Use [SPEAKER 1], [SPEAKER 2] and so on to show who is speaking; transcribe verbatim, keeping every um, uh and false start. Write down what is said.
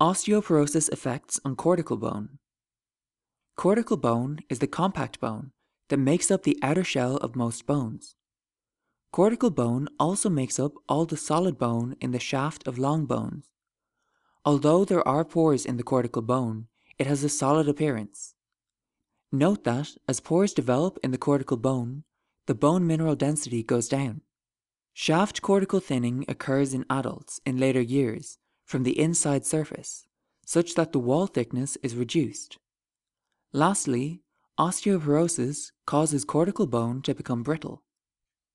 [SPEAKER 1] Osteoporosis effects on cortical bone. Cortical bone is the compact bone that makes up the outer shell of most bones. Cortical bone also makes up all the solid bone in the shaft of long bones. Although there are pores in the cortical bone, it has a solid appearance. Note that as pores develop in the cortical bone, the bone mineral density goes down. Shaft cortical thinning occurs in adults in later years from the inside surface, such that the wall thickness is reduced. Lastly, osteoporosis causes cortical bone to become brittle.